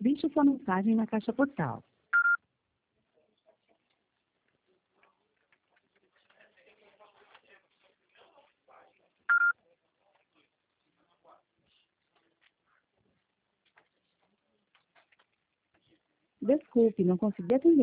Deixe sua mensagem na caixa postal. Desculpe, não consegui atender.